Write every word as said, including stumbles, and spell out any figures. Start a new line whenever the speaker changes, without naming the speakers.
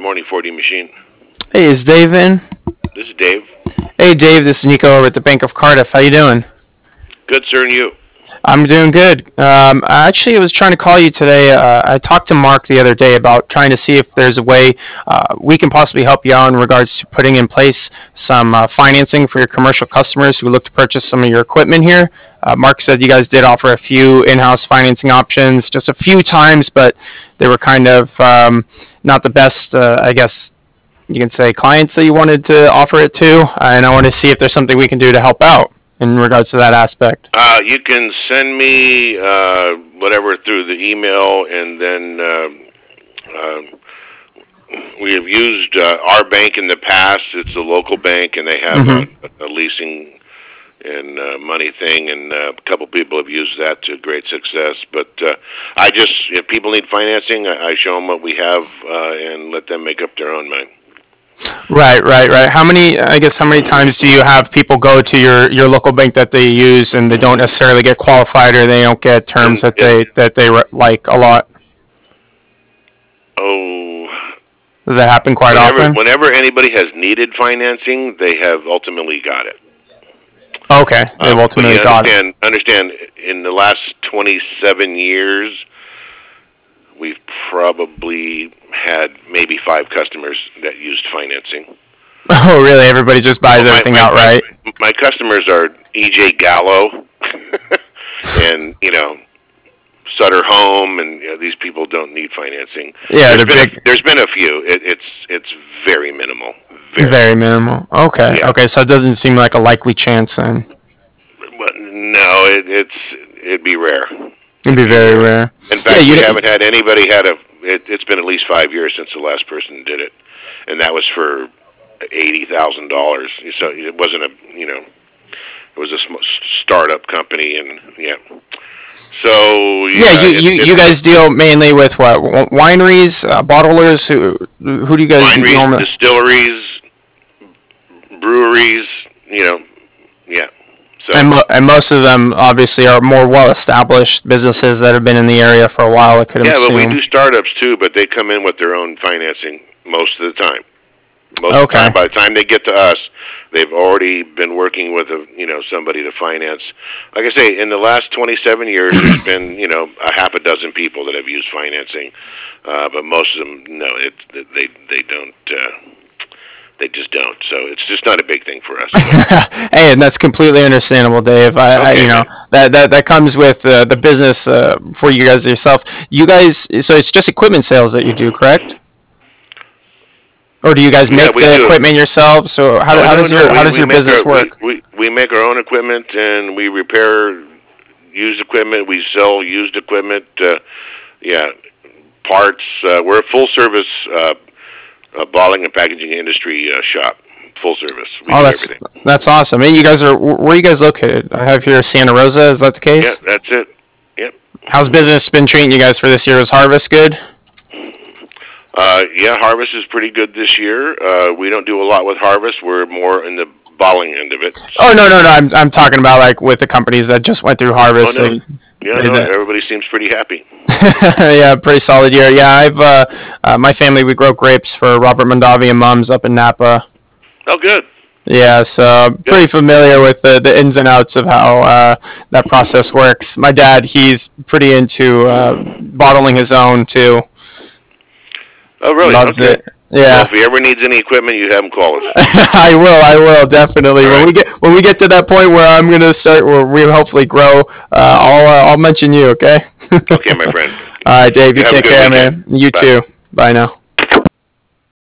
morning, forty machine.
Hey, is Dave in?
This is Dave.
Hey, Dave, this is Nico over at the Bank of Cardiff. How you doing?
Good, sir, and you?
I'm doing good. Um, I actually was trying to call you today. Uh, I talked to Mark the other day about trying to see if there's a way uh, we can possibly help you out in regards to putting in place some uh, financing for your commercial customers who look to purchase some of your equipment here. Uh, Mark said you guys did offer a few in-house financing options just a few times, but they were kind of um, not the best, uh, I guess you can say, clients that you wanted to offer it to. Uh, and I want to see if there's something we can do to help out in regards to that aspect.
Uh, you can send me uh, whatever through the email, and then uh, uh, we have used uh, our bank in the past. It's a local bank, and they have mm-hmm. a, a leasing and uh, money thing, and uh, a couple people have used that to great success. But uh, I just, if people need financing, I, I show them what we have uh, and let them make up their own mind.
Right, right, right. How many, I guess, how many times do you have people go to your, your local bank that they use and they don't necessarily get qualified, or they don't get terms that they that they like a lot?
Oh,
does that happen quite
whenever,
often?
Whenever anybody has needed financing, they have ultimately got it.
Okay, they've
uh,
ultimately got it.
Understand, in the last twenty-seven years, we've probably had maybe five customers that used financing.
Oh, really? Everybody just buys well, my, everything
my,
outright?
My, my customers are E J Gallo and, you know, Sutter Home, and you know, these people don't need financing.
Yeah,
there's
they're
been
big.
A, there's been a few. It, it's it's very minimal.
Very, very minimal. Okay,
yeah.
okay. So it doesn't seem like a likely chance then.
But no, it, it's it'd be rare.
It'd be very rare.
In fact, yeah, we haven't had anybody had a. It, it's been at least five years since the last person did it, and that was for eighty thousand dollars. So it wasn't a, you know, it was a startup company, and yeah. So
yeah, yeah you, you, you guys deal mainly with what, wineries, uh, bottlers? Who who do you guys
wineries,
normally?
Distilleries, breweries. You know, yeah. So.
And, mo- and most of them obviously are more well-established businesses that have been in the area for a while. I could
yeah,
assume.
but we do startups too, but they come in with their own financing most of the time. Most
okay.
of the time, by the time they get to us, they've already been working with a you know somebody to finance. Like I say, in the last twenty-seven years, there's been you know a half a dozen people that have used financing, uh, but most of them no, it they they don't. Uh, They just don't, so it's just not a big thing for us.
Hey, and that's completely understandable, Dave. I, okay, I you know that, that that comes with uh, the business uh, for you guys yourself. You guys, so it's just equipment sales that you do, correct? Or do you guys make yeah, the do. equipment yourselves? So how, no, how does no, your no. how does we, your we business
our,
work?
We, we we make our own equipment, and we repair used equipment. We sell used equipment. Uh, yeah, parts. Uh, we're a full service. Uh, A bottling and packaging industry uh, shop, full service. We
oh, that's everything. That's awesome. Hey, you guys are where are you guys located? I have here Santa Rosa. Is that the case?
Yeah, that's it. Yep.
How's business been treating you guys for this year? Is harvest good?
Uh, yeah, harvest is pretty good this year. Uh, we don't do a lot with harvest. We're more in the bottling end of it. So.
Oh no, no, no. I'm I'm talking about like with the companies that just went through harvest.
Oh, no. And, yeah, no, everybody seems pretty happy.
Yeah, pretty solid year. Yeah, I've uh, uh, my family we grow grapes for Robert Mondavi and Mums up in Napa.
Oh, good.
Yeah, so I'm pretty familiar with the, the ins and outs of how uh, that process works. My dad, he's pretty into uh, bottling his own too.
Oh, really?
Loves
okay.
it. Yeah.
Well, if he ever needs any equipment, you have him call us.
I will. I will definitely. All when right. we get when we get to that point where I'm gonna start, where we hopefully grow, uh, I'll uh, I'll mention you. Okay.
Okay, my friend.
All right, Dave. You, you take care, man. You
Bye.
too. Bye now.